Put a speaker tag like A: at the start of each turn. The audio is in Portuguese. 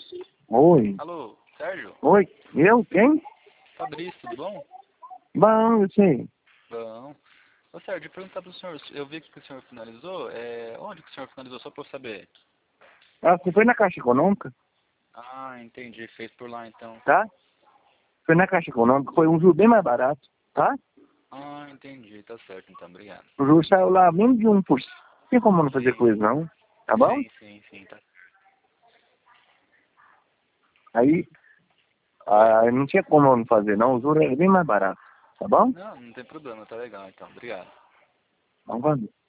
A: Oi.
B: Alô, Sérgio?
A: Oi. Eu? Quem?
B: Fabrício, tudo bom?
A: Bom, eu sei.
B: Bom. Ô Sérgio, eu perguntar pro senhor, eu vi que o senhor finalizou, onde que o senhor finalizou, só pra eu saber?
A: Ah, você foi na Caixa Econômica,
B: Ah, entendi, fez por lá então.
A: tá? Foi na Caixa Econômica, foi um juro bem mais barato, tá?
B: Ah, entendi, tá certo então, obrigado.
A: O juro saiu lá menos de 1%. Não tem como não fazer
B: Sim,
A: coisa, não. Tá bom?
B: sim, tá.
A: Aí, não tinha como não fazer, não. O juro era bem mais barato. Tá bom?
B: Não tem problema, tá legal então, obrigado.
A: Vamos fazer.